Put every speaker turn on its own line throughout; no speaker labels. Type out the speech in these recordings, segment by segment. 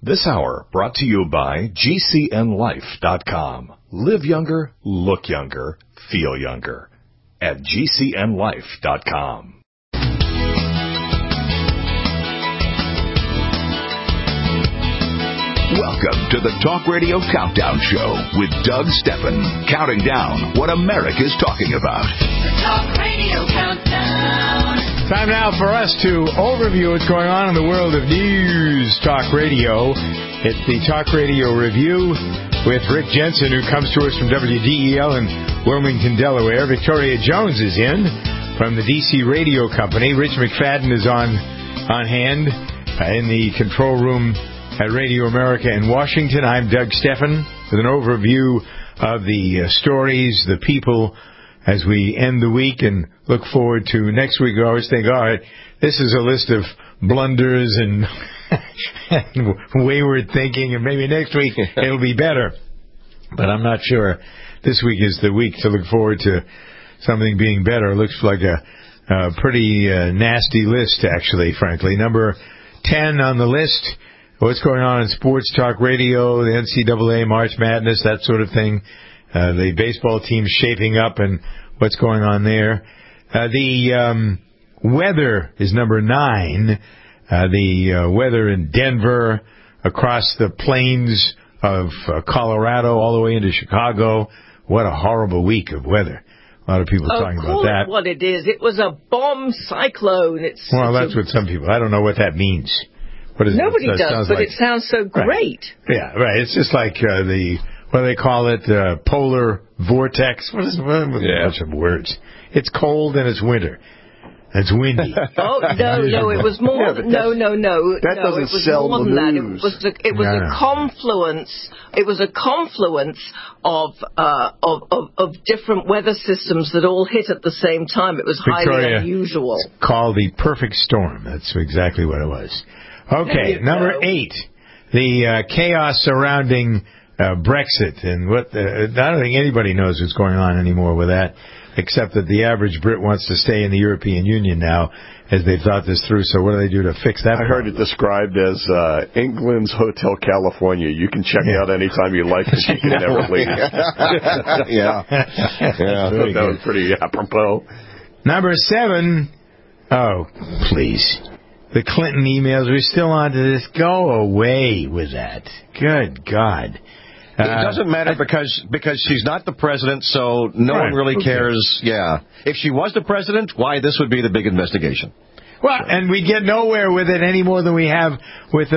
This hour brought to you by GCNLife.com. Live younger, look younger, feel younger. At GCNLife.com.
Welcome to the Talk Radio Countdown Show with Doug Steffen, counting down what America's talking about.
The Talk Radio Countdown.
Time now for us to overview what's going on in the world of news talk radio. It's the Talk Radio Review with Rick Jensen, who comes to us from WDEL in Wilmington, Delaware. Victoria Jones is in from the D.C. Radio Company. Rich McFadden is on hand in the control room at Radio America in Washington. I'm Doug Steffen with an overview of the stories, the people, as we end the week and look forward to next week. We always think, all right, this is a list of blunders and wayward thinking, and maybe next week it'll be better. But I'm not sure this week is the week to look forward to something being better. It looks like a pretty nasty list, actually, frankly. Number 10 on the list. What's going on in sports talk radio, the NCAA, March Madness, that sort of thing. The baseball team's shaping up and what's going on there. The weather is number 9. The weather in Denver, across the plains of Colorado, all the way into Chicago. What a horrible week of weather. A lot of people talking about that.
What it is. It was a bomb cyclone.
Well, that's what some people... I don't know what that means. What is
Nobody
it?
does, but it sounds so great.
Right. Yeah, right. It's just like what do they call it? Polar vortex. What is a bunch of words? It's cold and it's winter. It's windy.
Oh, no, it was more than... No.
That doesn't sell the news.
It was a confluence. It was a confluence of different weather systems that all hit at the same time. It was highly unusual.
It's called the perfect storm. That's exactly what it was. Okay, number 8, the chaos surrounding Brexit, and I don't think anybody knows what's going on anymore with that, except that the average Brit wants to stay in the European Union now, as they've thought this through. So what do they do to fix that?
I heard it described as England's Hotel California. You can check out anytime you like, but you can never leave. Yeah. That was pretty apropos.
Number 7, oh, please. The Clinton emails, we're still on to this. Go away with that. Good God.
It doesn't matter because she's not the president, so no one really cares. Yeah. If she was the president, why, this would be the big investigation.
Well, and we get nowhere with it any more than we have with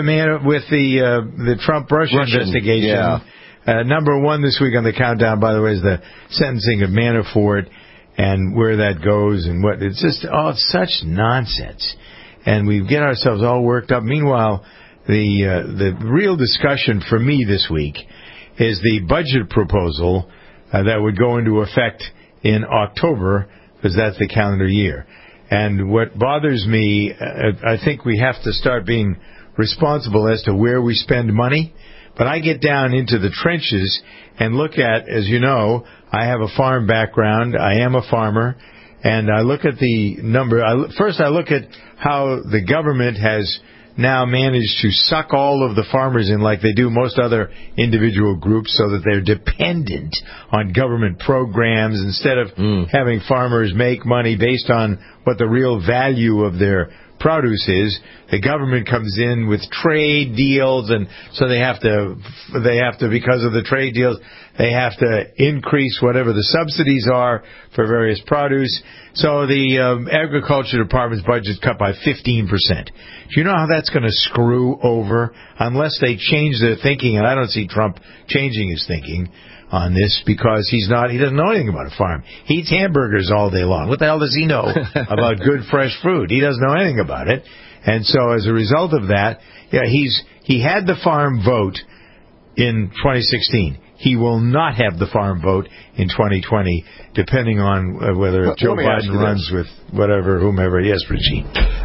the Trump-Russia investigation.
Yeah.
Number 1 this week on the countdown, by the way, is the sentencing of Manafort and where that goes and what. It's just such nonsense. And we get ourselves all worked up. Meanwhile, the real discussion for me this week is the budget proposal that would go into effect in October, because that's the calendar year. And what bothers me, I think we have to start being responsible as to where we spend money. But I get down into the trenches and look at, as you know, I have a farm background. I am a farmer. And I look at the number. First, I look at how the government has now managed to suck all of the farmers in like they do most other individual groups, so that they're dependent on government programs instead of having farmers make money based on what the real value of their produce is. The government comes in with trade deals, and so they have to, because of the trade deals, they have to increase whatever the subsidies are for various produce. So the agriculture department's budget is cut by 15%. Do you know how that's going to screw over unless they change their thinking? And I don't see Trump changing his thinking on this, because he doesn't know anything about a farm. He eats hamburgers all day long. What the hell does he know about good fresh fruit? He doesn't know anything about it. And so as a result of that, he had the farm vote in 2016. He will not have the farm vote in 2020, depending on whether Joe Biden runs with whomever. Yes, Richie.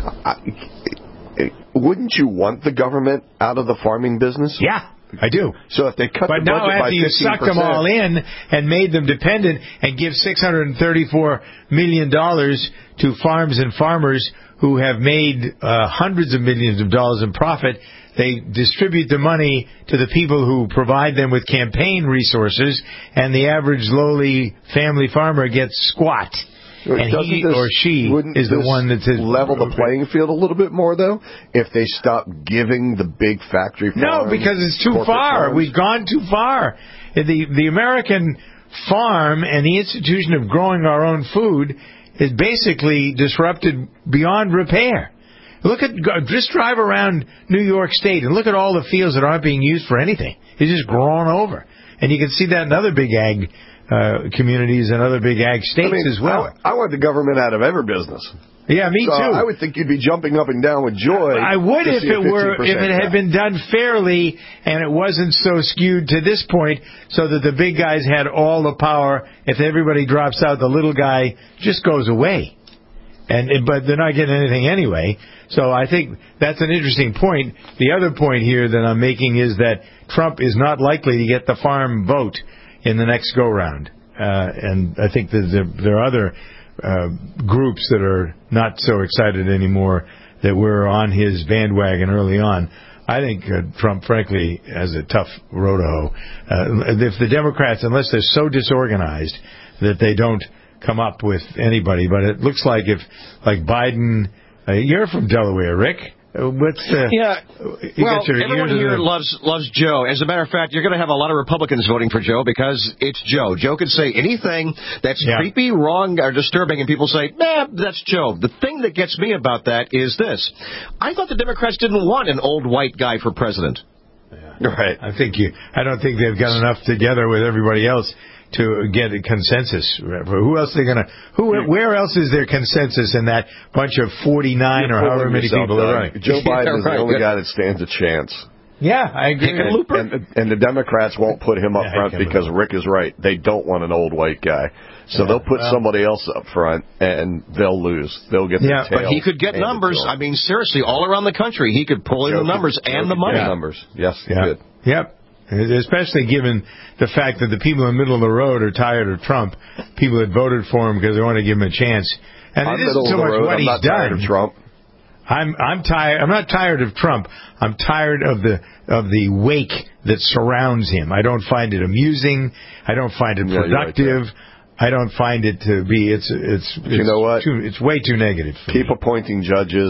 Wouldn't you want the government out of the farming business?
Yeah. I do.
So if they cut the budget by 15%... But now after you
sucked them all in and made them dependent and give $634 million to farms and farmers who have made hundreds of millions of dollars in profit, They distribute the money to the people who provide them with campaign resources, and the average lowly family farmer gets squat. And he or she is the one that's
level the playing field a little bit more, though, if they stop giving the big factory farms.
No, because it's too far.
Farms.
We've gone too far. The American farm and the institution of growing our own food is basically disrupted beyond repair. Just drive around New York State and look at all the fields that aren't being used for anything. It's just grown over. And you can see that in other big ag communities and other big ag states as well.
I want the government out of every business.
Yeah, me too.
I would think you'd be jumping up and down with joy.
I would if it had been done fairly and it wasn't so skewed to this point, so that the big guys had all the power. If everybody drops out, the little guy just goes away. But they're not getting anything anyway. So I think that's an interesting point. The other point here that I'm making is that Trump is not likely to get the farm vote in the next go-round. And I think that there are other groups that are not so excited anymore that were on his bandwagon early on. I think Trump, frankly, has a tough road to hoe. If the Democrats, unless they're so disorganized that they don't come up with anybody, but it looks like Biden, you're from Delaware, Rick. Everyone
here loves Joe. As a matter of fact, you're going to have a lot of Republicans voting for Joe because it's Joe. Joe can say anything that's creepy, wrong, or disturbing, and people say, nah, that's Joe. The thing that gets me about that is this. I thought the Democrats didn't want an old white guy for president.
Yeah. Right. I don't think they've got enough together with everybody else to get a consensus. Who else are going to? Where else is there consensus in that bunch of 49 or however many people are running?
Joe Biden is the only guy that stands a chance.
Yeah, I agree.
And the Democrats won't put him up front because Rick is right. They don't want an old white guy. So they'll put somebody else up front, and they'll lose. They'll get their tail.
But he could get numbers. I mean, seriously, all around the country, he could pull in the numbers and the money.
Numbers. Yes, he could.
Yep. Especially given the fact that the people in the middle of the road are tired of Trump. People that voted for him because they want to give him a chance. And it isn't so much what he's done.
Tired of Trump.
I'm tired. I'm not tired of Trump. I'm tired of the wake that surrounds him. I don't find it amusing. I don't find it productive. I don't find it to be. It's you know what? It's way too negative.
Keep appointing judges.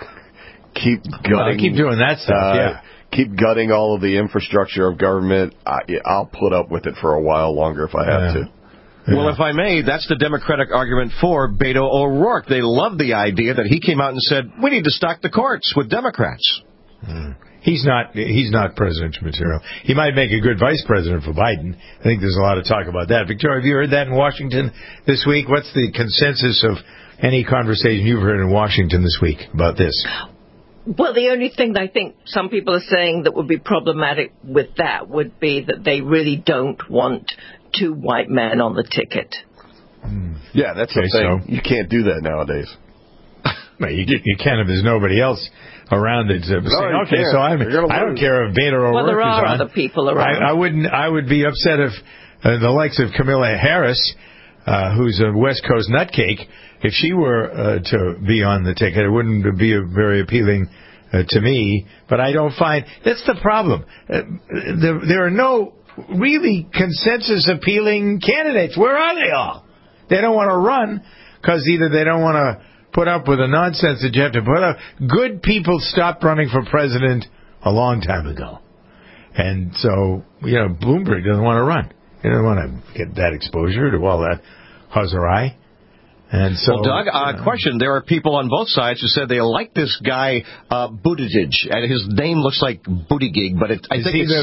Keep gutting.
I keep doing that stuff.
Keep gutting all of the infrastructure of government. I'll put up with it for a while longer if I have to.
Well, if I may, that's the Democratic argument for Beto O'Rourke. They love the idea that he came out and said, we need to stock the courts with Democrats.
He's not presidential material. He might make a good vice president for Biden. I think there's a lot of talk about that. Victoria, have you heard that in Washington this week? What's the consensus of any conversation you've heard in Washington this week about this?
Well, the only thing I think some people are saying that would be problematic with that would be that they really don't want two white men on the ticket.
Yeah, that's the thing. So. You can't do that nowadays.
Well, you can if there's nobody else around it. So I don't care if Beto O'Rourke is on.
Well, there are other people around.
I would be upset if the likes of Kamala Harris, who's a West Coast nutcake, if she were to be on the ticket, it wouldn't be very appealing to me. But I don't find that's the problem. There are no really consensus appealing candidates. Where are they all? They don't want to run because either they don't want to put up with the nonsense that you have to put up. Good people stopped running for president a long time ago. And so, Bloomberg doesn't want to run. He doesn't want to get that exposure to all that huzzarai. And so,
well, Doug, question. There are people on both sides who said they like this guy, Buttigieg, and his name looks like Buttigieg, but I think it's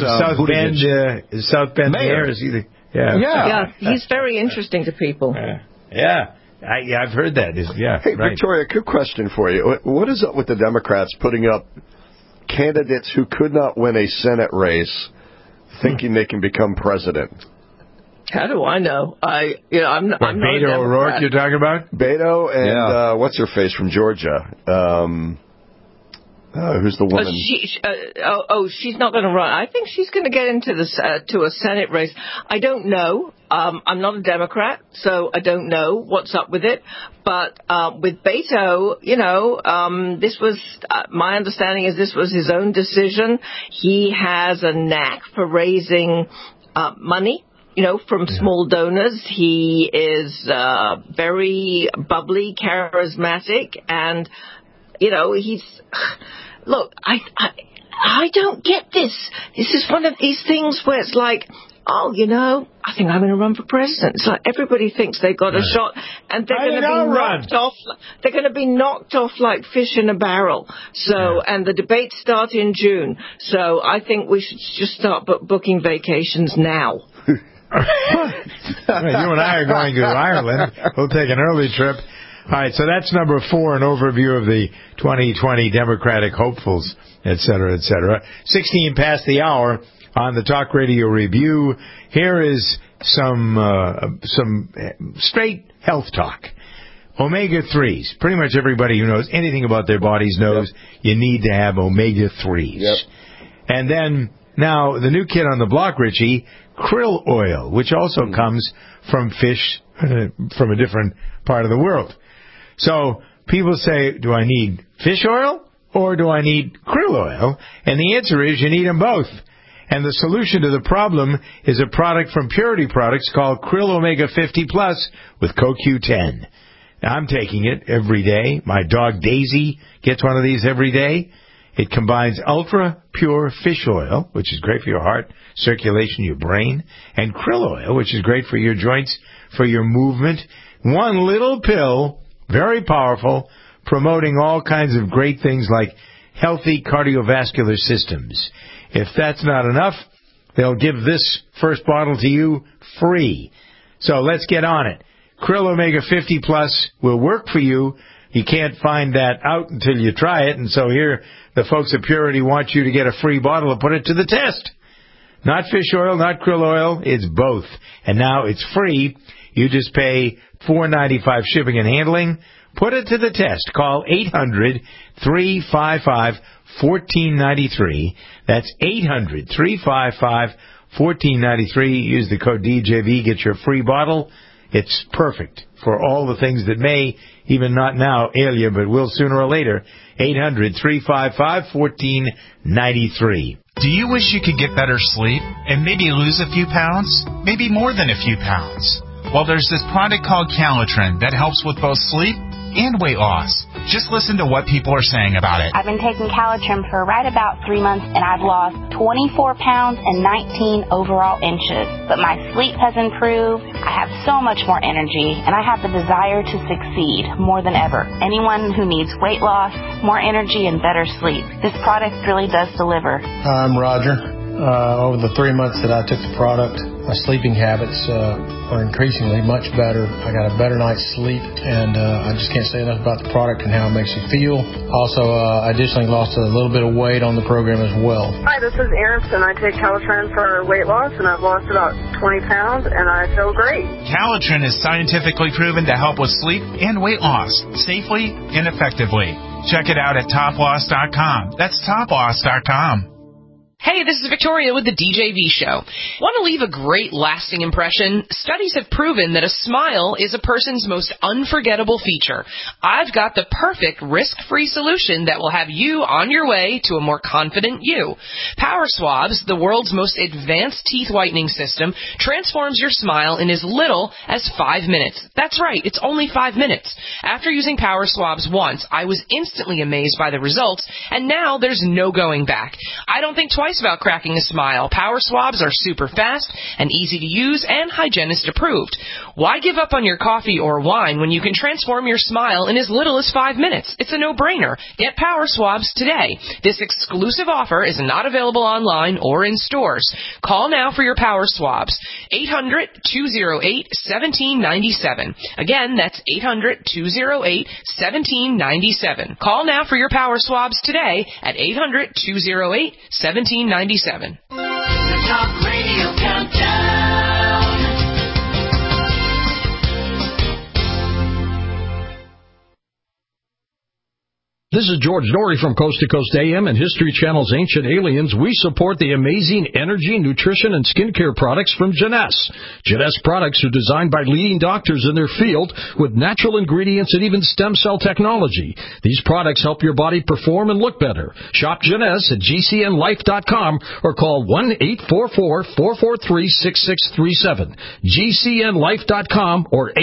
South Bend mayor. Is he
yeah, he's very interesting to people.
I've heard that.
Hey, right. Victoria, quick question for you. What is up with the Democrats putting up candidates who could not win a Senate race thinking they can become president?
How do I know? I'm not
Beto O'Rourke you're talking about?
Beto and what's her face from Georgia? Who's the woman?
She's not going to run. I think she's going to get into to a Senate race. I don't know. I'm not a Democrat, so I don't know what's up with it. But with Beto, this was my understanding is this was his own decision. He has a knack for raising money. From small donors. He is very bubbly, charismatic, and he's. Look, I don't get this. This is one of these things where it's like, I think I'm going to run for president. It's like everybody thinks they got a shot, and they're going to be knocked off. They're going to be knocked off like fish in a barrel. So, and the debates start in June. So I think we should just start booking vacations now.
You and I are going to Ireland. We'll take an early trip. All right, so that's number 4, an overview of the 2020 Democratic hopefuls, et cetera, et cetera. 16 past the hour on the Talk Radio Review. Here is some straight health talk. Omega-3s. Pretty much everybody who knows anything about their bodies knows you need to have omega-3s. Yep. And then, now, the new kid on the block, Richie, krill oil, which also comes from fish from a different part of the world. So people say, do I need fish oil or do I need krill oil? And the answer is you need them both. And the solution to the problem is a product from Purity Products called Krill Omega 50 Plus with CoQ10. Now, I'm taking it every day. My dog Daisy gets one of these every day. It combines ultra-pure fish oil, which is great for your heart, circulation, your brain, and krill oil, which is great for your joints, for your movement. One little pill, very powerful, promoting all kinds of great things like healthy cardiovascular systems. If that's not enough, they'll give this first bottle to you free. So let's get on it. Krill Omega 50 Plus will work for you. You can't find that out until you try it, and so here the folks at Purity want you to get a free bottle and put it to the test. Not fish oil, not krill oil, it's both. And now it's free. You just pay $4.95 shipping and handling. Put it to the test. Call 800-355-1493. That's 800-355-1493. Use the code DJV, get your free bottle. It's perfect for all the things that may, even not now, ail you, but will sooner or later. 800-355-1493.
Do you wish you could get better sleep and maybe lose a few pounds? Maybe more than a few pounds? Well, there's this product called Calitrin that helps with both sleep and weight loss. Just listen to what people are saying about it.
I've been taking Calitrin for right about 3 months, and I've lost 24 pounds and 19 overall inches. But my sleep has improved, I have so much more energy, and I have the desire to succeed more than ever. Anyone who needs weight loss, more energy, and better sleep, this product really does deliver.
I'm Roger. Over the 3 months that I took the product, my sleeping habits are increasingly much better. I got a better night's sleep, and I just can't say enough about the product and how it makes you feel. Also, I additionally lost a little bit of weight on the program as well.
Hi, this is Aronson. I take Calitrin for weight loss, and I've lost about 20 pounds, and I feel great.
Calitrin is scientifically proven to help with sleep and weight loss safely and effectively. Check it out at toploss.com. That's toploss.com.
Hey, this is Victoria with the DJV Show. Want to leave a great lasting impression? Studies have proven that a smile is a person's most unforgettable feature. I've got the perfect risk-free solution that will have you on your way to a more confident you. Power Swabs, the world's most advanced teeth whitening system, transforms your smile in as little as 5 minutes. That's right, it's only 5 minutes. After using Power Swabs once, I was instantly amazed by the results, and now there's no going back. I don't think twice about cracking a smile. Power Swabs are super fast and easy to use and hygienist approved. Why give up on your coffee or wine when you can transform your smile in as little as 5 minutes? It's a no-brainer. Get Power Swabs today. This exclusive offer is not available online or in stores. Call now for your Power Swabs. 800-208-1797. Again, that's 800-208-1797. Call now for your Power Swabs today at 800-208-1797. The
Talk Radio Countdown.
This is George Norrie from Coast to Coast AM and History Channel's Ancient Aliens. We support the amazing energy, nutrition, and skincare products from Jeunesse. Jeunesse products are designed by leading doctors in their field with natural ingredients and even stem cell technology. These products help your body perform and look better. Shop Jeunesse at GCNlife.com or call 1-844-443-6637. GCNlife.com or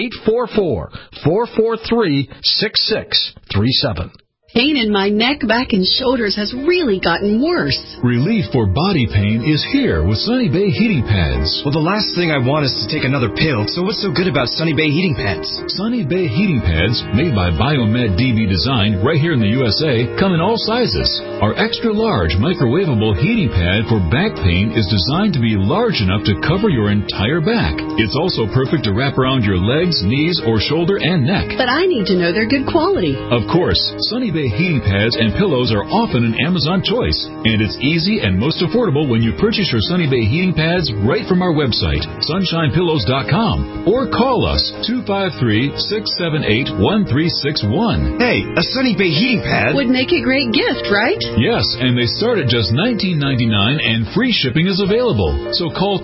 844-443-6637.
Pain in my neck, back, and shoulders has really gotten worse.
Relief for body pain is here with Sunny Bay heating pads.
Well, the last thing I want is to take another pill, so what's so good about Sunny Bay heating pads?
Sunny Bay heating pads, made by Biomed DB Design right here in the USA, come in all sizes. Our extra large microwavable heating pad for back pain is designed to be large enough to cover your entire back. It's also perfect to wrap around your legs, knees, or shoulder and neck.
But I need to know they're good quality.
Of course, Sunny Bay heating pads and pillows are often an Amazon choice, and it's easy and most affordable when you purchase your Sunny Bay heating pads right from our website, sunshinepillows.com, or call us 253-678-1361.
Hey, a Sunny Bay heating pad
would make a great gift, right?
Yes, and they start at just $19.99 and free shipping is available. So call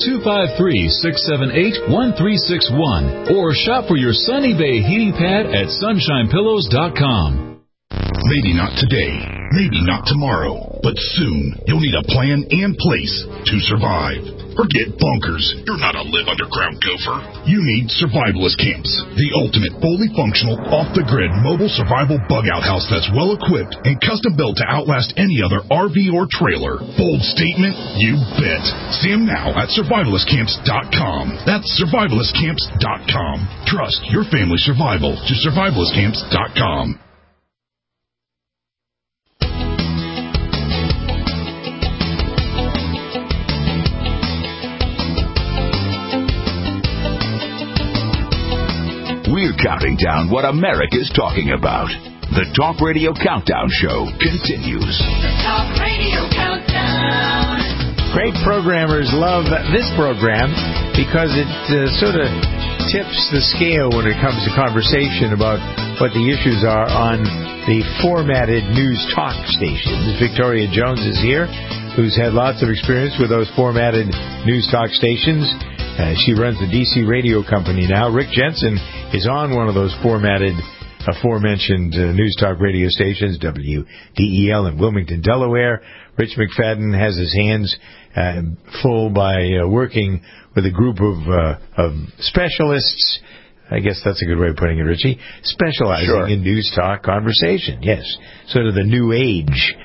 253-678-1361 or shop for your Sunny Bay heating pad at sunshinepillows.com.
Maybe not today, maybe not tomorrow, but soon you'll need a plan and place to survive. Forget bunkers. You're not a live underground gopher. You need Survivalist Camps, the ultimate fully functional, off-the-grid mobile survival bug-out house that's well-equipped and custom-built to outlast any other RV or trailer. Bold statement? You bet. See them now at survivalistcamps.com. That's survivalistcamps.com. Trust your family's survival to survivalistcamps.com.
We're counting down what America's talking about. The Talk Radio Countdown Show continues.
The Talk Radio Countdown.
Great programmers love this program because it sort of tips the scale when it comes to conversation about what the issues are on the formatted news talk stations. Victoria Jones is here, who's had lots of experience with those formatted news talk stations. She runs the DC Radio Company now. Rick Jensen is on one of those formatted, aforementioned news talk radio stations, WDEL in Wilmington, Delaware. Rich McFadden has his hands full by working with a group of specialists. I guess that's a good way of putting it, Richie. Specializing in news talk conversation. Yes. Sort of the new age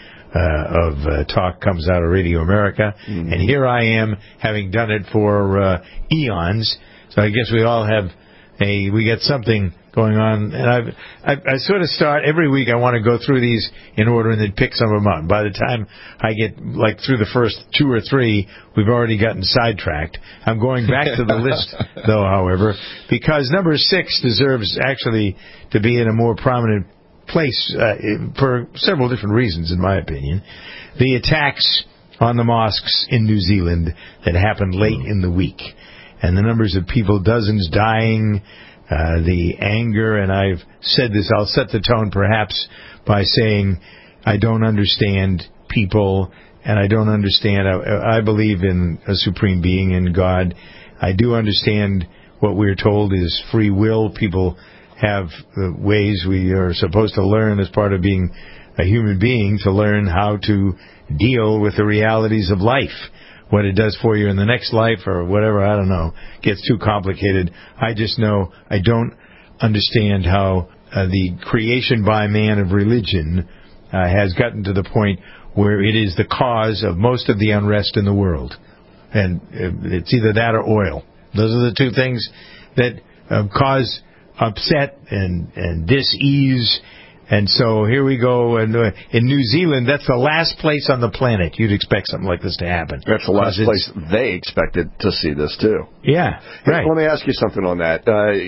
of talk comes out of Radio America. Mm-hmm. And here I am, having done it for eons. So I guess we all have we get something going on. And I sort of start every week. I want to go through these in order and then pick some of them up. By the time I get through the first two or three, we've already gotten sidetracked. I'm going back to the list, though, however, because number 6 deserves actually to be in a more prominent place for several different reasons, in my opinion. The attacks on the mosques in New Zealand that happened late in the week, and the numbers of people, dozens dying, the anger, and I've said this, I'll set the tone perhaps by saying I don't understand people, and I don't understand, I believe in a supreme being, in God. I do understand what we're told is free will. People have ways we are supposed to learn as part of being a human being, to learn how to deal with the realities of life. What it does for you in the next life or whatever, I don't know, gets too complicated. I just know I don't understand how the creation by man of religion has gotten to the point where it is the cause of most of the unrest in the world. And it's either that or oil. Those are the two things that cause upset and dis-ease. And so here we go. And in New Zealand, that's the last place on the planet you'd expect something like this to happen.
That's the last place they expected to see this, too.
Yeah, right.
Let me ask you something on that.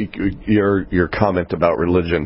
Your comment about religion.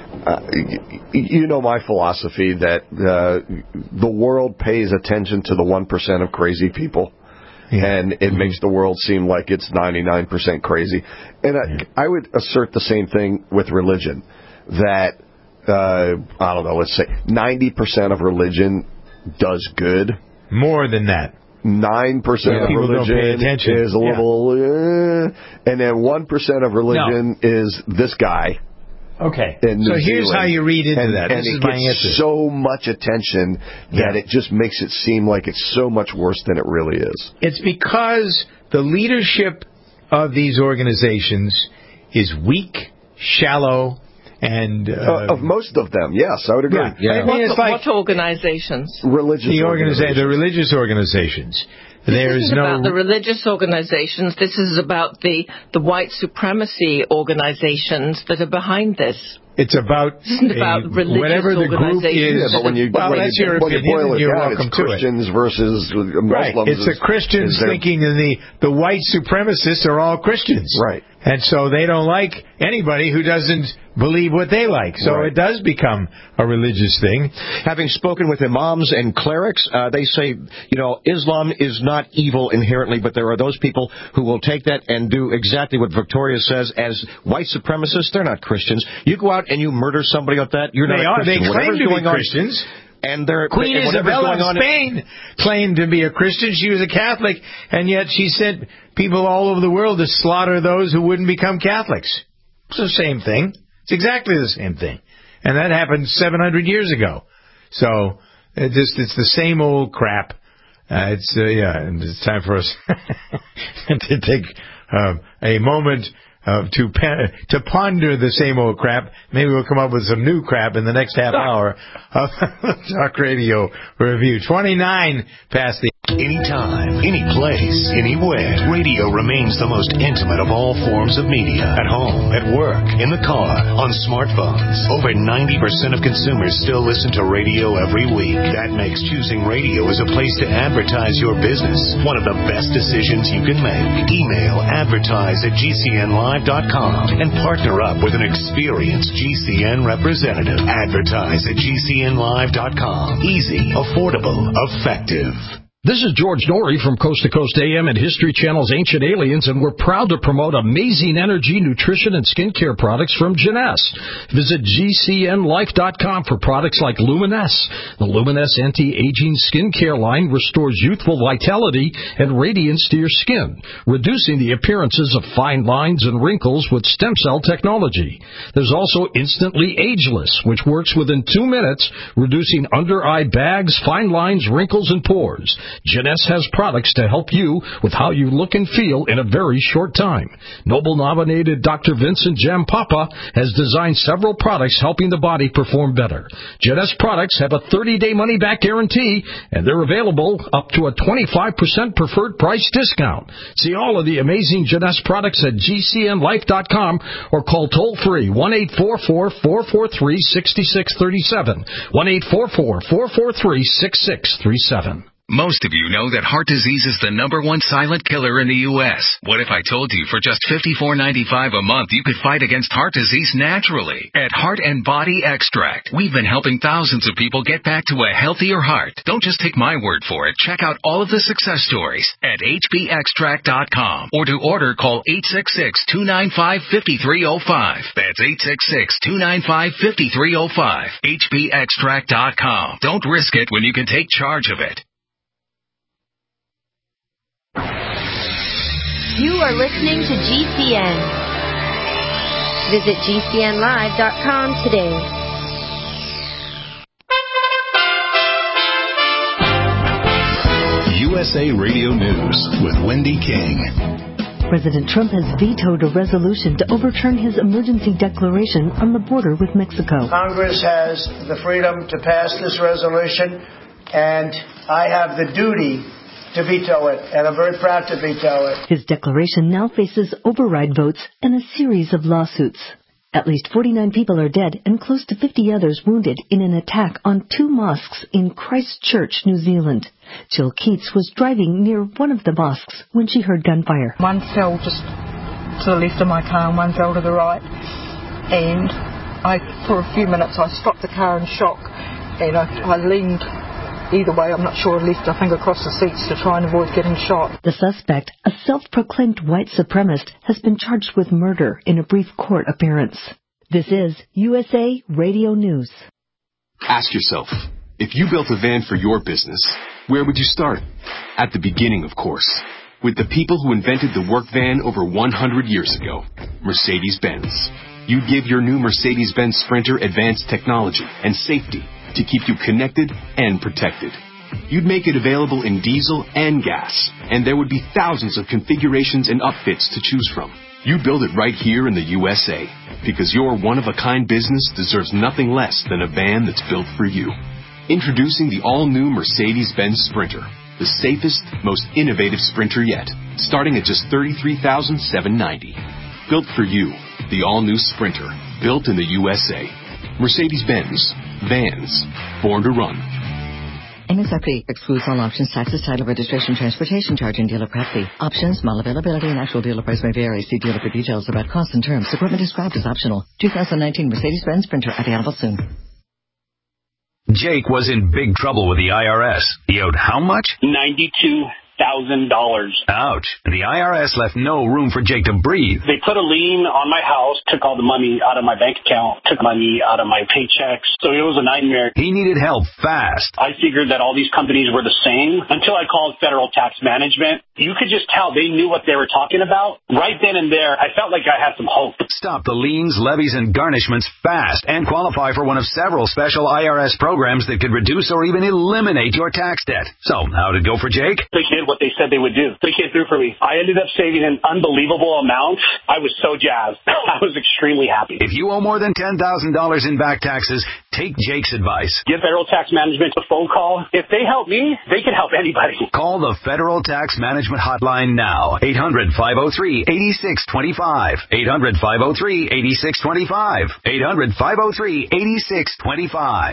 You know my philosophy that the world pays attention to the 1% of crazy people. Yeah. And it makes the world seem like it's 99% crazy. And I would assert the same thing with religion, that I don't know, let's say 90% of religion does good.
More than that.
9% of religion is a little, and then 1% of religion is this guy.
Okay.
In New
so here's
Zealand.
how you read into that.
And
this
it
is my
gets
answer.
so much attention that it just makes it seem like it's so much worse than it really is.
It's because the leadership of these organizations is weak, shallow, and
of most of them, yes, I would agree.
Yeah.
What organizations?
Religious organizations.
The religious organizations.
This isn't about the religious organizations. This is about the white supremacy organizations that are behind this.
It's about, whatever the group is.
Yeah, but when you boil it down, it's Christians versus Muslims.
Right. It's the Christians thinking the white supremacists are all Christians.
Right.
And so they don't like anybody who doesn't believe what they like. So it does become a religious thing.
Having spoken with imams and clerics, they say, Islam is not evil inherently, but there are those people who will take that and do exactly what Victoria says as white supremacists. They're not Christians. You go out and you murder somebody like that, you're not a Christian.
They claim to be Christians.
And
Queen Isabella of Spain claimed to be a Christian. She was a Catholic, and yet she sent people all over the world to slaughter those who wouldn't become Catholics. It's the same thing. It's exactly the same thing. And that happened 700 years ago. So it's the same old crap. And it's time for us to take a moment to ponder the same old crap. Maybe we'll come up with some new crap in the next half hour of Talk Radio Review. 29 past the...
Anytime, any place, anywhere, radio remains the most intimate of all forms of media. At home, at work, in the car, on smartphones. Over 90% of consumers still listen to radio every week. That makes choosing radio as a place to advertise your business one of the best decisions you can make. Email advertise@gcnlive.com and partner up with an experienced GCN representative. Advertise@gcnlive.com. Easy, affordable, effective.
This is George Norrie from Coast to Coast AM and History Channel's Ancient Aliens, and we're proud to promote amazing energy, nutrition, and skincare products from Jeunesse. Visit GCNlife.com for products like Luminesse. The Luminesse anti-aging skincare line restores youthful vitality and radiance to your skin, reducing the appearances of fine lines and wrinkles with stem cell technology. There's also Instantly Ageless, which works within 2 minutes, reducing under-eye bags, fine lines, wrinkles, and pores. Jeunesse has products to help you with how you look and feel in a very short time. Nobel-nominated Dr. Vincent Jampapa has designed several products helping the body perform better. Jeunesse products have a 30-day money-back guarantee, and they're available up to a 25% preferred price discount. See all of the amazing Jeunesse products at GCNlife.com or call toll-free 1-844-443-6637, 1-844-443-6637.
Most of you know that heart disease is the #1 silent killer in the U.S. What if I told you for just $54.95 a month you could fight against heart disease naturally? At Heart and Body Extract, we've been helping thousands of people get back to a healthier heart. Don't just take my word for it. Check out all of the success stories at hbextract.com. Or to order, call 866-295-5305. That's 866-295-5305. hbextract.com. Don't risk it when you can take charge of it.
You are listening to GCN. Visit GCNlive.com today.
USA Radio News with Wendy King.
President Trump has vetoed a resolution to overturn his emergency declaration on the border with Mexico.
Congress has the freedom to pass this resolution, and I have the duty to veto it, and I'm very proud to veto it.
His declaration now faces override votes and a series of lawsuits. At least 49 people are dead and close to 50 others wounded in an attack on 2 mosques in Christchurch, New Zealand. Jill Keats was driving near one of the mosques when she heard gunfire.
One fell just to the left of my car and one fell to the right. And for a few minutes, I stopped the car in shock, and I leaned either way, I'm not sure, left, I think, across the seats to try and avoid getting shot.
The suspect, a self-proclaimed white supremacist, has been charged with murder in a brief court appearance. This is USA Radio News.
Ask yourself, if you built a van for your business, where would you start? At the beginning, of course, with the people who invented the work van over 100 years ago, Mercedes-Benz. You'd give your new Mercedes-Benz Sprinter advanced technology and safety to keep you connected and protected. You'd make it available in diesel and gas, and there would be thousands of configurations and upfits to choose from. You build it right here in the USA, because your one-of-a-kind business deserves nothing less than a van that's built for you. Introducing the all-new Mercedes-Benz Sprinter, the safest, most innovative Sprinter yet, starting at just $33,790. Built for you, the all-new Sprinter, built in the USA. Mercedes-Benz, vans, born to run.
MSRP excludes all options, taxes, title, registration, transportation charge, and dealer prep fee. Options, model availability, and actual dealer price may vary. See dealer for details about costs and terms. Equipment described as optional. 2019 Mercedes-Benz Sprinter available soon.
Jake was in big trouble with the IRS. He owed how much?
$92,000.
Ouch. And the IRS left no room for Jake to breathe.
They put a lien on my house, took all the money out of my bank account, took money out of my paychecks. So it was a nightmare.
He needed help fast.
I figured that all these companies were the same until I called Federal Tax Management. You could just tell they knew what they were talking about. Right then and there, I felt like I had some hope.
Stop the liens, levies, and garnishments fast and qualify for one of several special IRS programs that could reduce or even eliminate your tax debt. So, how'd it go for Jake?
They did what they said they would do. They came through for me. I ended up saving an unbelievable amount. I was so jazzed. I was extremely happy.
If you owe more than $10,000 in back taxes, take Jake's advice.
Give Federal Tax Management a phone call. If they help me, they can help anybody.
Call the Federal Tax Management Hotline now. 800-503-8625. 800-503-8625. 800-503-8625.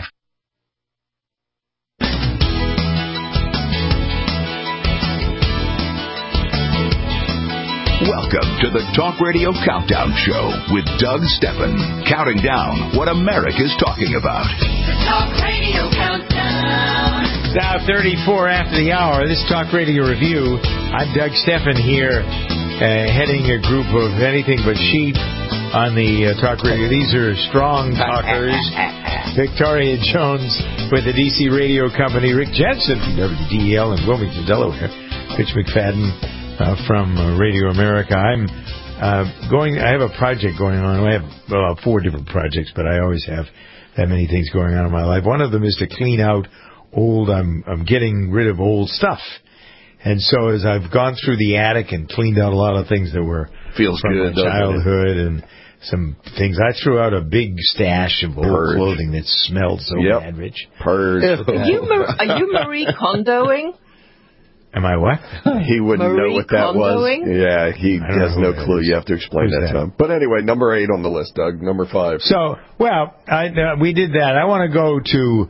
Welcome to the Talk Radio Countdown Show with Doug Steffen, counting down what America's talking about.
The Talk Radio Countdown.
Now 34 after the hour, this Talk Radio Review. I'm Doug Steffen here, heading a group of anything but sheep on the Talk Radio. These are strong talkers. Victoria Jones with the DC Radio Company, Rick Jensen from WDEL in Wilmington, Delaware, Rich McFadden from Radio America. I have a project going on. I have 4 different projects, but I always have that many things going on in my life. One of them is to clean out old. I'm getting rid of old stuff, and so as I've gone through the attic and cleaned out a lot of things that were
feels
from
good,
my childhood and some things, I threw out a big stash of old clothing that smelled so bad, Rich.
Purge.
Are you Marie Kondoing?
Am I what?
He wouldn't know what that was. Yeah, he has no clue. You have to explain that to him. But anyway, number 8 on the list, Doug. Number 5.
So, well, we did that. I want to go to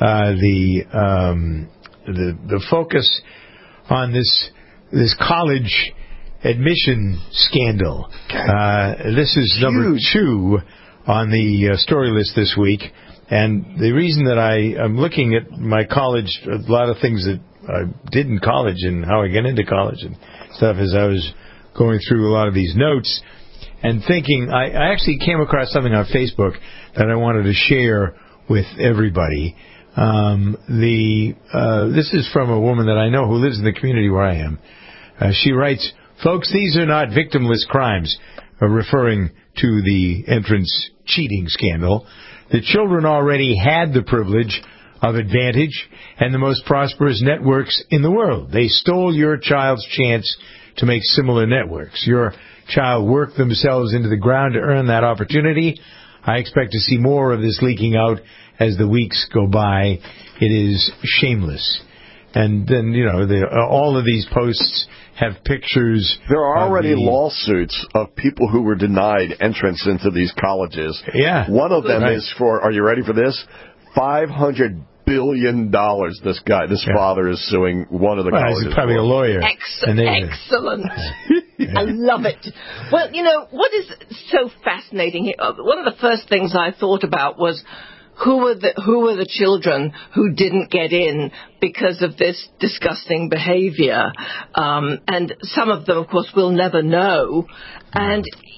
the focus on this college admission scandal. This is number 2 on the story list this week. And the reason that I'm looking at my college, a lot of things that I did in college and how I get into college and stuff, as I was going through a lot of these notes and thinking, I actually came across something on Facebook that I wanted to share with everybody. This is from a woman that I know who lives in the community where I am. She writes, "Folks, these are not victimless crimes," referring to the entrance cheating scandal. "The children already had the privilege of advantage and the most prosperous networks in the world. They stole your child's chance to make similar networks. Your child worked themselves into the ground to earn that opportunity. I expect to see more of this leaking out as the weeks go by. It is shameless." And then, all of these posts have pictures.
There are already lawsuits of people who were denied entrance into these colleges.
Yeah.
One of them is for, are you ready for this? $500 billion. This father is suing one of the colleges.
He's probably a lawyer.
Excellent. I love it. Well, what is so fascinating here? One of the first things I thought about was who were the children who didn't get in because of this disgusting behavior? And some of them, of course, we'll never know. And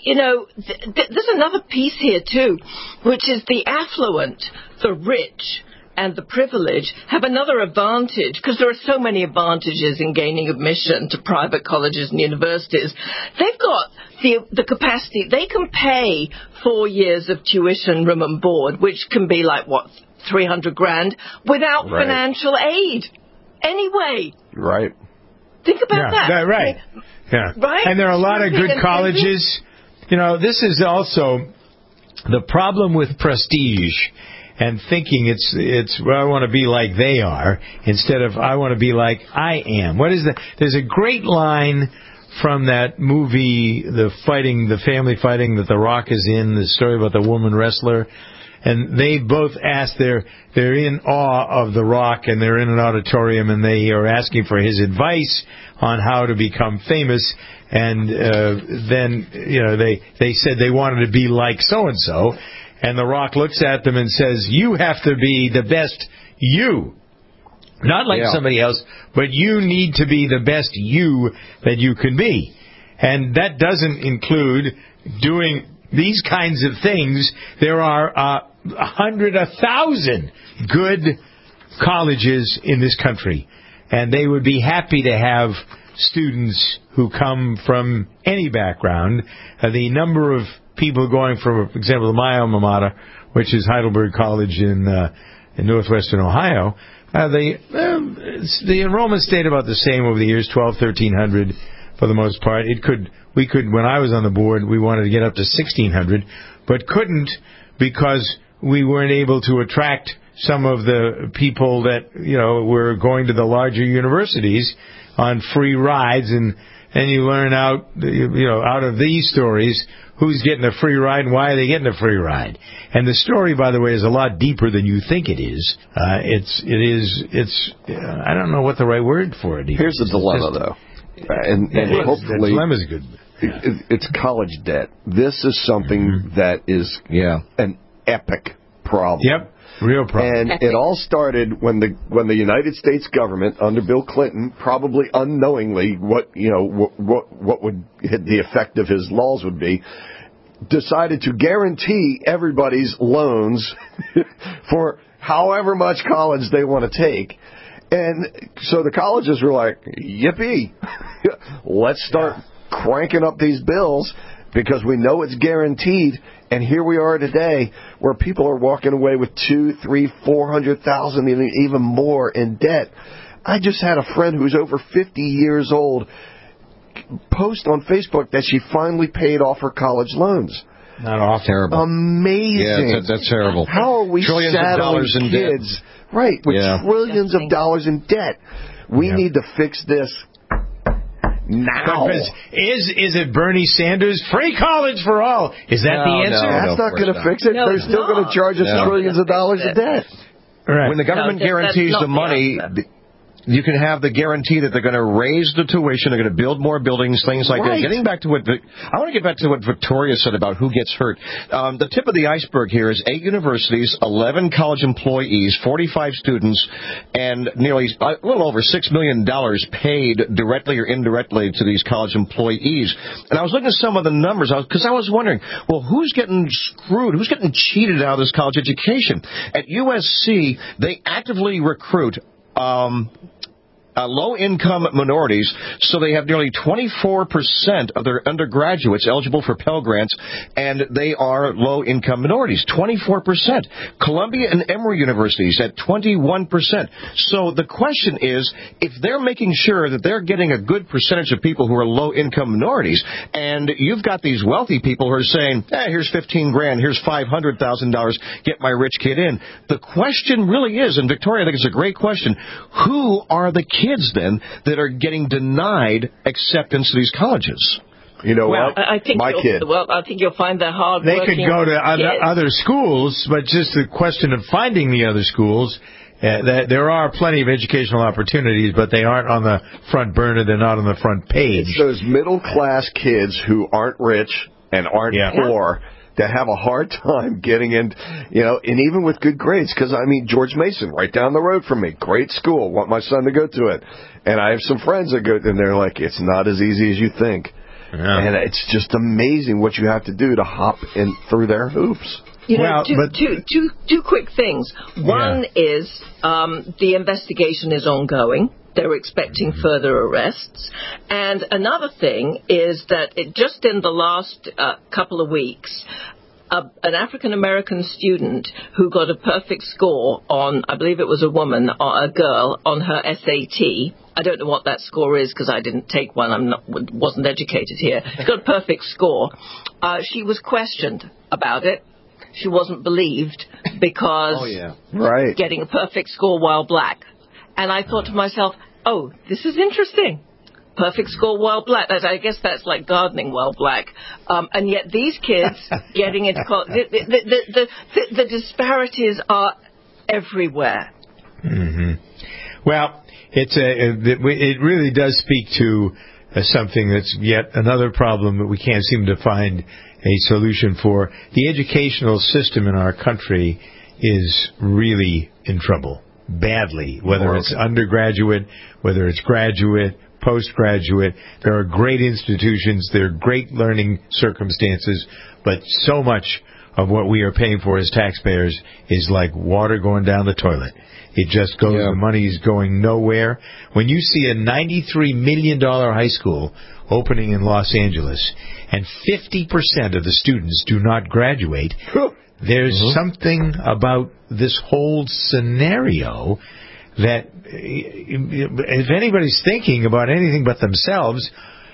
there's another piece here, too, which is the affluent, the rich, and the privileged have another advantage, because there are so many advantages in gaining admission to private colleges and universities. They've got the capacity. They can pay 4 years of tuition, room and board, which can be like, $300,000 without financial aid. Anyway.
Right.
Think about that.
Right. Yeah.
Right?
And there are a lot of good colleges. This is also the problem with prestige and thinking it's I want to be like they are instead of I want to be like I am. There's a great line from that movie, the family fighting that The Rock is in, the story about the woman wrestler. And they both ask, they're in awe of The Rock, and they're in an auditorium, and they are asking for his advice on how to become famous. And then, they said they wanted to be like so-and-so. And The Rock looks at them and says, you have to be the best you. Not like somebody else, but you need to be the best you that you can be. And that doesn't include doing these kinds of things. There are 100, 1,000 good colleges in this country, and they would be happy to have students who come from any background. The number of people going, for example, my alma mater, which is Heidelberg College in northwestern Ohio, the enrollment stayed about the same over the years, 1,200, 1,300 for the most part. We could, when I was on the board, we wanted to get up to 1,600, but couldn't because we weren't able to attract some of the people that, were going to the larger universities on free rides, and you learn out of these stories who's getting a free ride and why are they getting a free ride. And the story, by the way, is a lot deeper than you think it is. It's I don't know what the right word for it is.
Here's the dilemma, though. And hopefully,
the dilemma is good.
It's college debt. This is something that is an epic problem.
Yep, real problem.
And it all started when the United States government under Bill Clinton, probably unknowingly what would the effect of his laws would be, decided to guarantee everybody's loans for however much college they want to take. And so the colleges were like, yippee, let's start cranking up these bills because we know it's guaranteed. And here we are today where people are walking away with $200,000, $300,000, $400,000, even more in debt. I just had a friend who's over 50 years old post on Facebook that she finally paid off her college loans.
Not off. Terrible.
Amazing.
Yeah, that's terrible.
How are we
trillions of dollars in
kids?
Debt.
Right, with trillions of dollars in debt. We need to fix this now.
Is it Bernie Sanders? Free college for all. Is that the answer?
That's not going to fix it. They're still going to charge us trillions of dollars in debt.
Right.
When the government guarantees the money, you can have the guarantee that they're going to raise the tuition, they're going to build more buildings, things like that. Getting back to I want to get back to what Victoria said about who gets hurt. The tip of the iceberg here is 8 universities, 11 college employees, 45 students, and nearly a little over $6 million paid directly or indirectly to these college employees. And I was looking at some of the numbers because I was wondering, well, who's getting screwed? Who's getting cheated out of this college education? At USC, they actively recruit low-income minorities, so they have nearly 24% of their undergraduates eligible for Pell Grants, and they are low-income minorities, 24%. Columbia and Emory universities at 21%. So the question is, if they're making sure that they're getting a good percentage of people who are low-income minorities, and you've got these wealthy people who are saying, here's $15,000, here's $500,000, get my rich kid in. The question really is, and Victoria, I think it's a great question, who are the kids then that are getting denied acceptance to these colleges?
You know
what?
I think
you'll find that hard.
They could go to other schools, but just the question of finding the other schools. There are plenty of educational opportunities, but they aren't on the front burner. They're not on the front page.
It's those middle-class kids who aren't rich and aren't poor that have a hard time getting in, and even with good grades. Because, George Mason, right down the road from me, great school, want my son to go to it. And I have some friends that go, and they're like, it's not as easy as you think. And it's just amazing what you have to do to hop in through their hoops.
You know, two quick things. One is the investigation is ongoing. They're expecting further arrests. And another thing is that just in the last couple of weeks, an African-American student who got a perfect score on, I believe it was a woman or a girl, on her SAT. I don't know what that score is because I didn't take one. Wasn't educated here. She got a perfect score. She was questioned about it. She wasn't believed because getting a perfect score while black. And I thought to myself, oh, this is interesting. Perfect score while black. I guess that's like gardening while black. And yet these kids getting into college, the disparities are everywhere.
Mm-hmm. Well, it really does speak to something that's yet another problem that we can't seem to find a solution for. The educational system in our country is really in trouble, badly, whether it's undergraduate, whether it's graduate, postgraduate. There are great institutions, there are great learning circumstances, but so much of what we are paying for as taxpayers is like water going down the toilet. It just goes, the money is going nowhere. When you see a $93 million high school opening in Los Angeles and 50% of the students do not graduate, there's something about this whole scenario that if anybody's thinking about anything but themselves,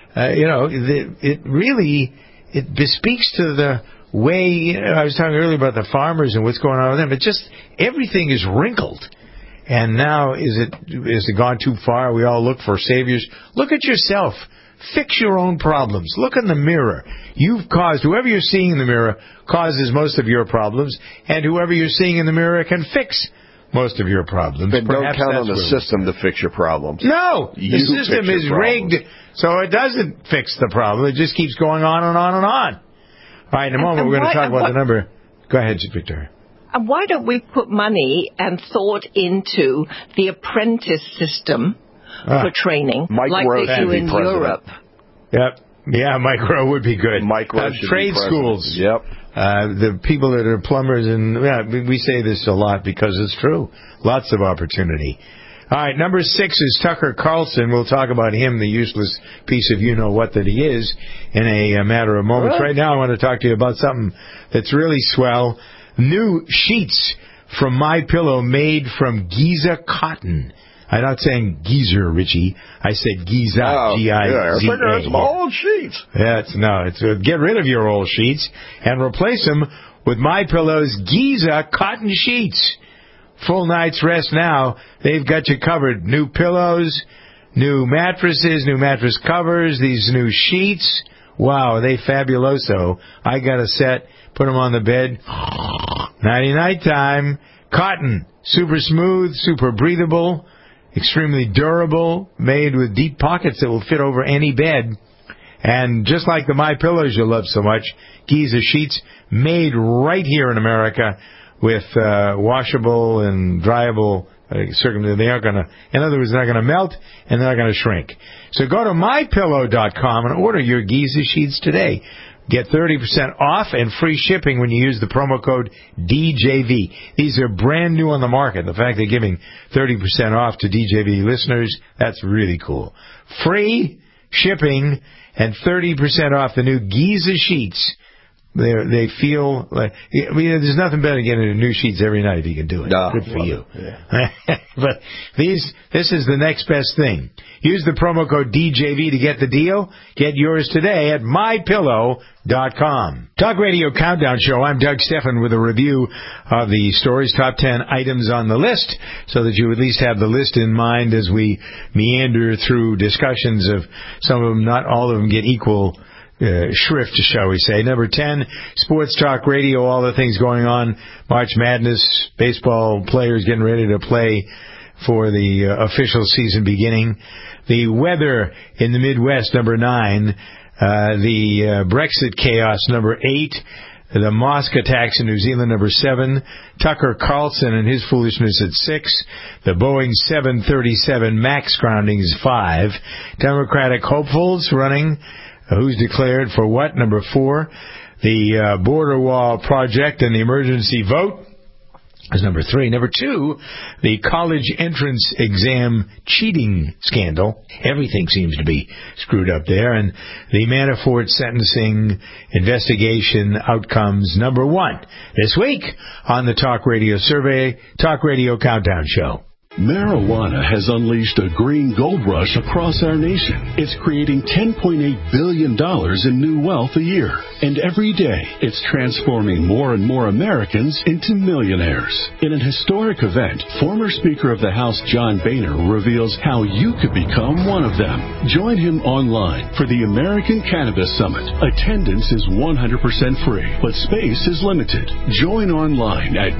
it really bespeaks to the way, I was talking earlier about the farmers and what's going on with them. It just, everything is wrinkled. And now, is it gone too far? We all look for saviors. Look at yourself. Fix your own problems. Look in the mirror. Whoever you're seeing in the mirror causes most of your problems, and whoever you're seeing in the mirror can fix most of your problems.
But don't count on the system to fix your problems.
No! The system is rigged so it doesn't fix the problem. It just keeps going on and on and on. All right, in a moment we're going to talk about the number. Go ahead, Victor.
And why don't we put money and thought into the apprentice system for training, like they do in Europe?
Yep. Yeah, Mike Rowe would be good.
Mike Rowe
trade schools.
Yep.
The people that are plumbers, and we say this a lot because it's true. Lots of opportunity. All right, number 6 is Tucker Carlson. We'll talk about him, the useless piece of you-know-what that he is, in a matter of moments. Right now I want to talk to you about something that's really swell. New sheets from MyPillow made from Giza cotton. I'm not saying geezer, Richie. I said Giza, Giza.
I figure it's my old sheets.
It's get rid of your old sheets and replace them with MyPillow's Giza cotton sheets. Full night's rest now. They've got you covered. New pillows, new mattresses, new mattress covers, these new sheets. Wow, are they fabuloso. I got a set. Put them on the bed. Nighty-night time. Cotton. Super smooth, super breathable, extremely durable, made with deep pockets that will fit over any bed. And just like the MyPillows you love so much, Giza sheets made right here in America with washable and dryable circumstances. They aren't going to, in other words, they're not going to melt and they're not going to shrink. So go to MyPillow.com and order your Giza sheets today. Get 30% off and free shipping when you use the promo code DJV. These are brand new on the market. The fact they're giving 30% off to DJV listeners, that's really cool. Free shipping and 30% off the new Giza sheets. They feel like, there's nothing better than getting new sheets every night if you can do it. Good for you. Yeah. But this is the next best thing. Use the promo code DJV to get the deal. Get yours today at MyPillow.com. Talk Radio Countdown Show. I'm Doug Stephan with a review of the stories, top 10 items on the list, so that you at least have the list in mind as we meander through discussions of some of them. Not all of them get equal shrift, shall we say. Number 10, Sports Talk Radio, all the things going on. March Madness, baseball players getting ready to play for the official season beginning. The weather in the Midwest, number 9. The Brexit chaos, number 8. The mosque attacks in New Zealand, number 7. Tucker Carlson and his foolishness at 6. The Boeing 737 MAX grounding is 5. Democratic hopefuls running Who's declared for what? Number 4, the border wall project and the emergency vote is number 3. Number 2, the college entrance exam cheating scandal. Everything seems to be screwed up there. And the Manafort sentencing investigation outcomes, number 1. This week on the Talk Radio Survey, Talk Radio Countdown Show.
Marijuana has unleashed a green gold rush across our nation. It's creating $10.8 billion in new wealth a year. And every day, it's transforming more and more Americans into millionaires. In an historic event, former Speaker of the House John Boehner reveals how you could become one of them. Join him online for the American Cannabis Summit. Attendance is 100% free, but space is limited. Join online at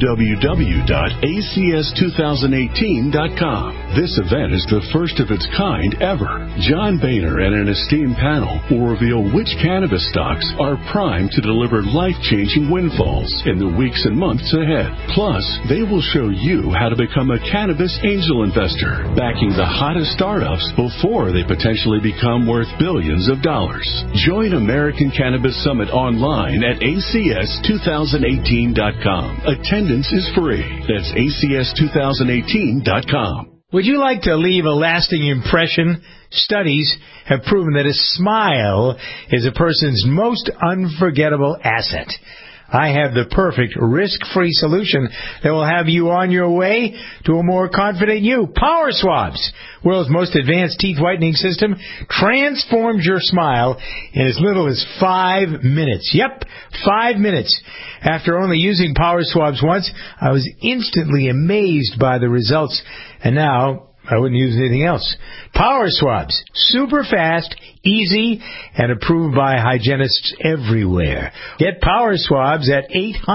www.acs2018.com. This event is the first of its kind ever. John Boehner and an esteemed panel will reveal which cannabis stocks are primed to deliver life-changing windfalls in the weeks and months ahead. Plus, they will show you how to become a cannabis angel investor, backing the hottest startups before they potentially become worth billions of dollars. Join American Cannabis Summit online at acs2018.com. Attendance is free. That's acs2018.com.
Would you like to leave a lasting impression? Studies have proven that a smile is a person's most unforgettable asset. I have the perfect risk-free solution that will have you on your way to a more confident you. Power Swabs, world's most advanced teeth whitening system, transforms your smile in as little as 5 minutes. Yep, 5 minutes. After only using Power Swabs once, I was instantly amazed by the results, and now I wouldn't use anything else. Power Swabs, super fast, easy, and approved by hygienists everywhere. Get Power Swabs at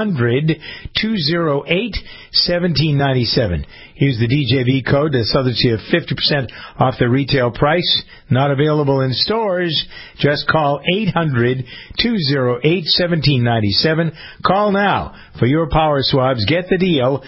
800-208-1797. Use the DJV code that so that you have 50% off the retail price. Not available in stores. Just call 800-208-1797. Call now for your Power Swabs. Get the deal.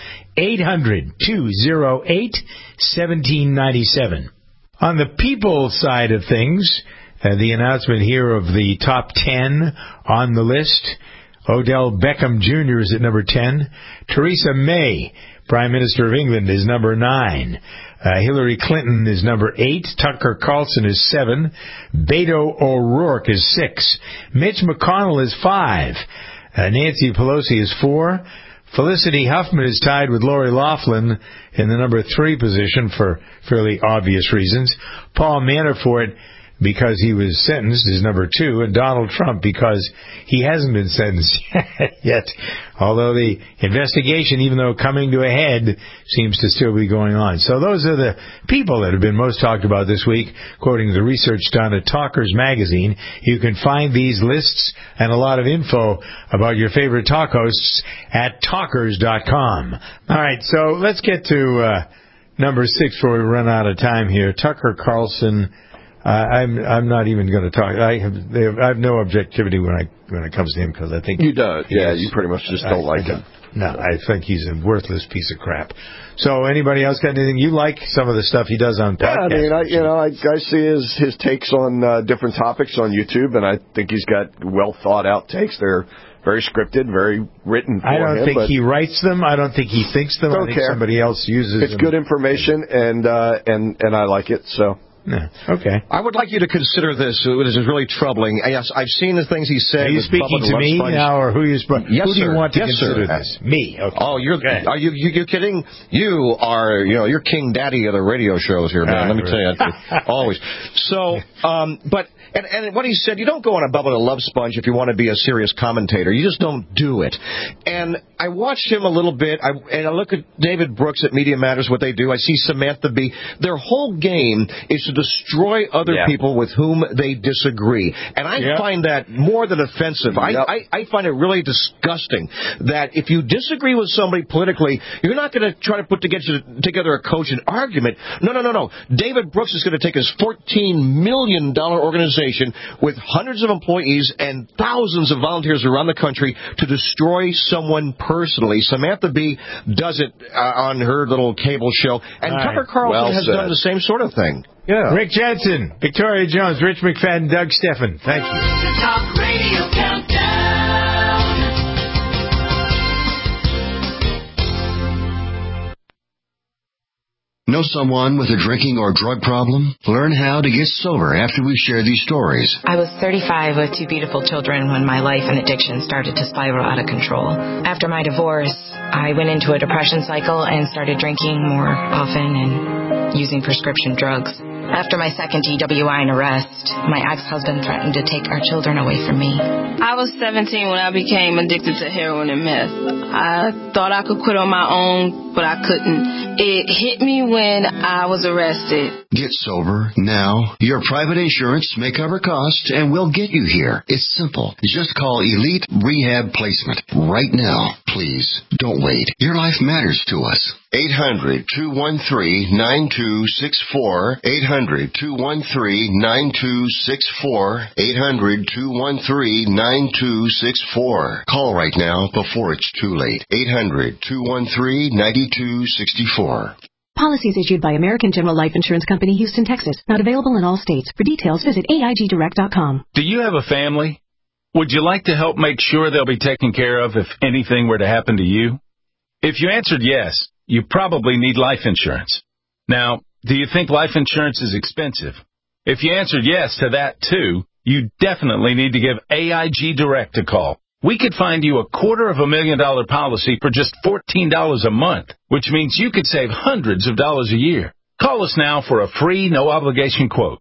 800-208-1797. On the people side of things, the announcement here of the top 10 on the list. Odell Beckham Jr. is at number 10. Theresa May, Prime Minister of England, is number 9. Hillary Clinton is number 8. Tucker Carlson is 7. Beto O'Rourke is 6. Mitch McConnell is 5. Nancy Pelosi is 4. Felicity Huffman is tied with Lori Loughlin in the number 3 position for fairly obvious reasons. Paul Manafort, because he was sentenced, is number 2, and Donald Trump, because he hasn't been sentenced yet. Although the investigation, even though coming to a head, seems to still be going on. So those are the people that have been most talked about this week, quoting the research done at Talkers Magazine. You can find these lists and a lot of info about your favorite talk hosts at talkers.com. All right, so let's get to number 6 before we run out of time here. Tucker Carlson. I'm not even going to talk. I have no objectivity when it comes to him, because I think
you don't. Yeah, you pretty much just don't like him.
No, I think he's a worthless piece of crap. So, anybody else got anything? You like some of the stuff he does on podcasts?
Yeah, I see his takes on different topics on YouTube, and I think he's got well thought out takes. They're very scripted, very written for him.
I don't think he writes them. I don't think he thinks them. I think somebody else uses them.
It's good information, and I like it. So.
Yeah. Okay.
I would like you to consider this. It is really troubling. Yes, I've seen the things he said.
Are you speaking to me now, or who,
yes,
who do you want to consider this? Me. Okay.
Oh, are you kidding? You are, you're king daddy of the radio shows here, man. Let me tell you, always. So, but. And what he said, you don't go on a Bubba the Love Sponge if you want to be a serious commentator. You just don't do it. And I watched him a little bit, and I look at David Brooks at Media Matters, what they do. I see Samantha Bee. Their whole game is to destroy other people with whom they disagree. And I find that more than offensive. I find it really disgusting that if you disagree with somebody politically, you're not going to try to put together a cogent argument. No. David Brooks is going to take his $14 million organization with hundreds of employees and thousands of volunteers around the country to destroy someone personally. Samantha Bee does it on her little cable show, and Tucker Carlson has done the same sort of thing.
Yeah.
Rick Jensen, Victoria Jones, Rich McFadden, Doug Steffen. Thank you.
The Talk Radio Countdown.
Know someone with a drinking or drug problem? Learn how to get sober after we share these stories.
I was 35 with 2 beautiful children when my life and addiction started to spiral out of control. After my divorce, I went into a depression cycle and started drinking more often and using prescription drugs. After my second DWI and arrest, my ex-husband threatened to take our children away from me.
I was 17 when I became addicted to heroin and meth. I thought I could quit on my own, but I couldn't. It hit me when I was arrested.
Get sober now. Your private insurance may cover costs and we'll get you here. It's simple. Just call Elite Rehab Placement right now. Please, don't wait. Your life matters to us. 800-213-9264. 800-213-9264. 800-213-9264. Call right now before it's too late. 800-213-9264.
Policies issued by American General Life Insurance Company, Houston, Texas. Not available in all states. For details, visit AIGdirect.com.
Do you have a family? Would you like to help make sure they'll be taken care of if anything were to happen to you? If you answered yes, you probably need life insurance. Now, do you think life insurance is expensive? If you answered yes to that too, you definitely need to give AIG Direct a call. We could find you a $250,000 policy for just $14 a month, which means you could save hundreds of dollars a year. Call us now for a free, no-obligation quote.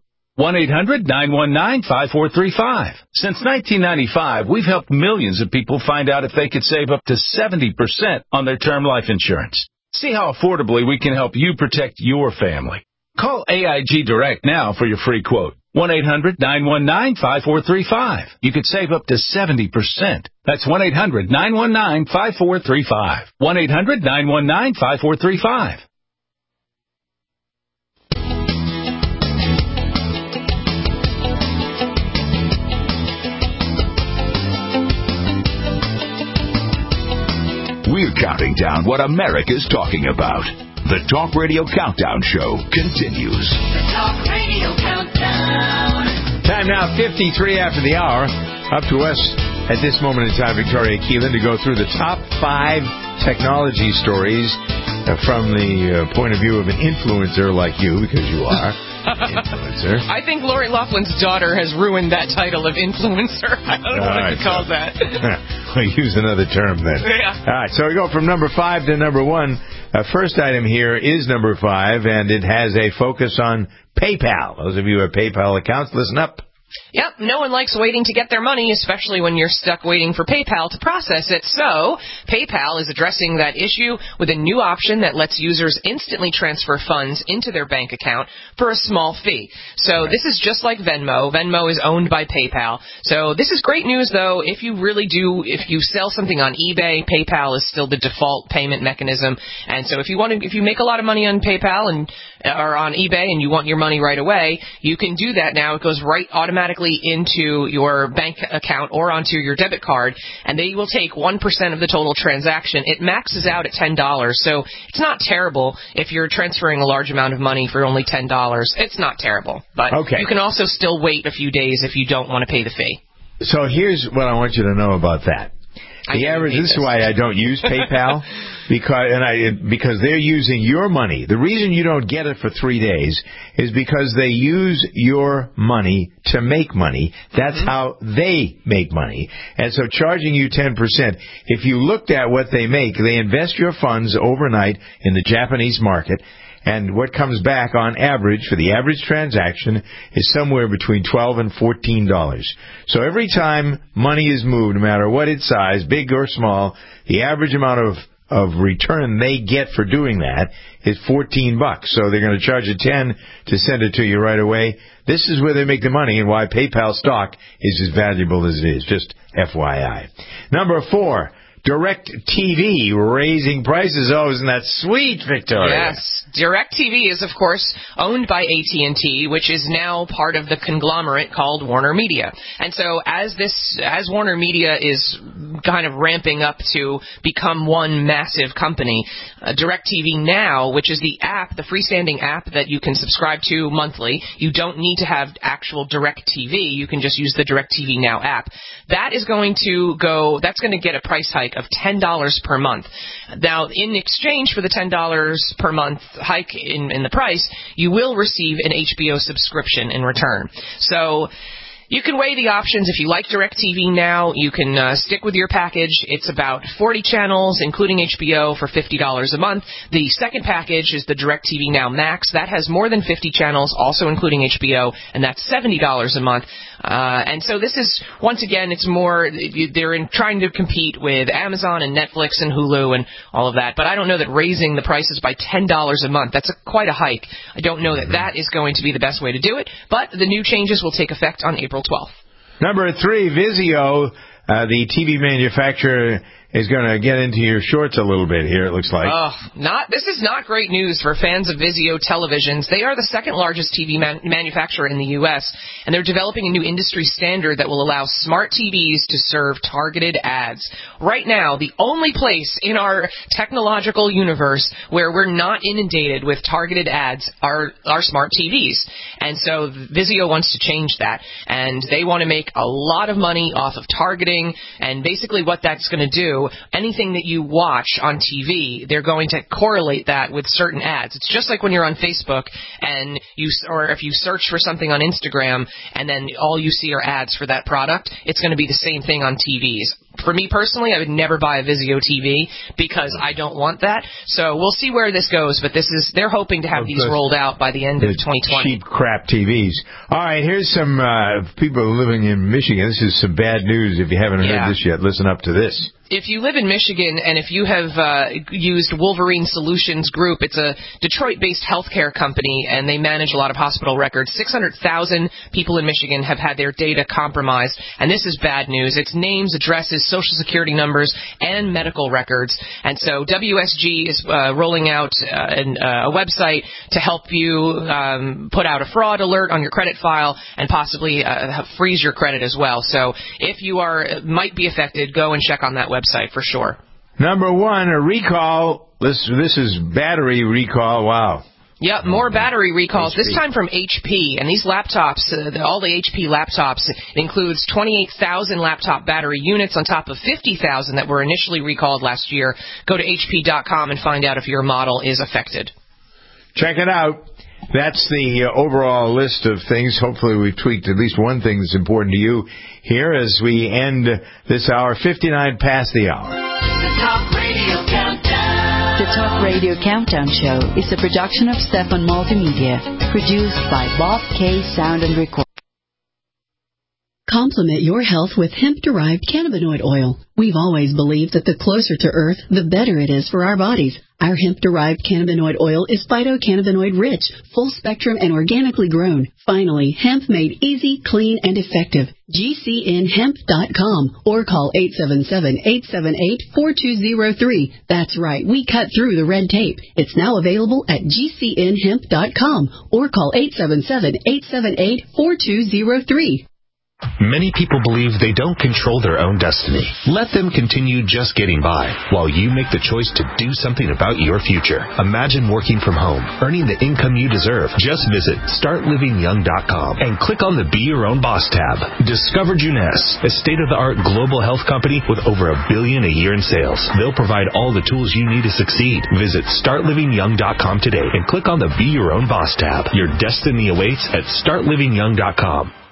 1-800-919-5435. Since 1995, we've helped millions of people find out if they could save up to 70% on their term life insurance. See how affordably we can help you protect your family. Call AIG Direct now for your free quote. 1-800-919-5435. You could save up to 70%. That's 1-800-919-5435. 1-800-919-5435.
We're counting down what America's talking about. The Talk Radio Countdown Show continues.
The Talk Radio Countdown.
Time now, 53 after the hour. Up to us at this moment in time, Victoria Keelan, to go through the top 5 technology stories from the point of view of an influencer like you, because you are an influencer.
I think Lori Loughlin's daughter has ruined that title of influencer. I don't know what to call that.
We'll use another term then.
Yeah.
All right, so we go from number 5 to number 1. First item here is number 5, and it has a focus on PayPal. Those of you who have PayPal accounts, listen up.
Yep, no one likes waiting to get their money, especially when you're stuck waiting for PayPal to process it. So, PayPal is addressing that issue with a new option that lets users instantly transfer funds into their bank account for a small fee. So, this is just like Venmo. Venmo is owned by PayPal. So, this is great news, though. If you sell something on eBay, PayPal is still the default payment mechanism. And so, if you make a lot of money on PayPal or on eBay and you want your money right away, you can do that now. It goes right automatically into your bank account or onto your debit card, and they will take 1% of the total transaction. It maxes out at $10, so it's not terrible if you're transferring a large amount of money for only $10. It's not terrible, but you can also still wait a few days if you don't want to pay the fee.
So here's what I want you to know about that. This is why I don't use PayPal, because they're using your money. The reason you don't get it for 3 days is because they use your money to make money. That's how they make money. And so charging you 10%, if you looked at what they make, they invest your funds overnight in the Japanese market. And what comes back on average for the average transaction is somewhere between $12 and $14. So every time money is moved, no matter what its size, big or small, the average amount of return they get for doing that is $14. So they're going to charge you $10 to send it to you right away. This is where they make the money and why PayPal stock is as valuable as it is. Just FYI. Number 4. DirecTV raising prices. Oh, isn't that sweet, Victoria?
Yes. DirecTV is, of course, owned by AT&T, which is now part of the conglomerate called Warner Media. And so as Warner Media is kind of ramping up to become one massive company, DirecTV Now, which is the app, the freestanding app that you can subscribe to monthly, you don't need to have actual DirecTV. You can just use the DirecTV Now app. That's going to get a price hike of $10 per month. Now, in exchange for the $10 per month hike in the price, you will receive an HBO subscription in return. So you can weigh the options. If you like DirecTV Now, you can stick with your package. It's about 40 channels, including HBO, for $50 a month. The second package is the DirecTV Now Max. That has more than 50 channels, also including HBO, and that's $70 a month. And so this is, once again, it's more, they're trying to compete with Amazon and Netflix and Hulu and all of that. But I don't know that raising the prices by $10 a month, that's quite a hike. I don't know that that is going to be the best way to do it. But the new changes will take effect on April 12th.
Number 3, Vizio, the TV manufacturer, is going to get into your shorts a little bit here, it looks like.
This is not great news for fans of Vizio televisions. They are the second largest TV manufacturer in the U.S., and they're developing a new industry standard that will allow smart TVs to serve targeted ads. Right now, the only place in our technological universe where we're not inundated with targeted ads are smart TVs. And so Vizio wants to change that, and they want to make a lot of money off of targeting, and basically what that's going to do, anything that you watch on TV, they're going to correlate that with certain ads. It's just like when you're on Facebook and or if you search for something on Instagram and then all you see are ads for that product, it's going to be the same thing on TVs. For me personally, I would never buy a Vizio TV because I don't want that. So we'll see where this goes, but they're hoping to have these rolled out by the end of 2020.
Cheap crap TVs. All right, here's some people living in Michigan. This is some bad news. If you haven't heard this yet, listen up to this.
If you live in Michigan and if you have used Wolverine Solutions Group, it's a Detroit-based healthcare company, and they manage a lot of hospital records. 600,000 people in Michigan have had their data compromised, and this is bad news. It's names, addresses, social security numbers, and medical records. And so WSG is rolling out a website to help you put out a fraud alert on your credit file and possibly freeze your credit as well. So if you might be affected, go and check on that website for sure.
Number 1, a recall. This is battery recall. Wow.
Yep, more battery recalls, this time from HP. And these laptops, all the HP laptops, includes 28,000 laptop battery units on top of 50,000 that were initially recalled last year. Go to HP.com and find out if your model is affected.
Check it out. That's the overall list of things. Hopefully we've tweaked at least one thing that's important to you here as we end this hour, 59 past the hour.
The Talk Radio Countdown.
The Talk Radio Countdown Show is a production of Stefan Multimedia, produced by Bob K. Sound and Record.
Complement your health with hemp-derived cannabinoid oil. We've always believed that the closer to Earth, the better it is for our bodies. Our hemp-derived cannabinoid oil is phytocannabinoid-rich, full-spectrum, and organically grown. Finally, hemp made easy, clean, and effective. GCNhemp.com or call 877-878-4203. That's right, we cut through the red tape. It's now available at GCNhemp.com or call 877-878-4203.
Many people believe they don't control their own destiny. Let them continue just getting by while you make the choice to do something about your future. Imagine working from home, earning the income you deserve. Just visit StartLivingYoung.com and click on the Be Your Own Boss tab. Discover Juness, a state-of-the-art global health company with over $1 billion a year in sales. They'll provide all the tools you need to succeed. Visit StartLivingYoung.com today and click on the Be Your Own Boss tab. Your destiny awaits at StartLivingYoung.com.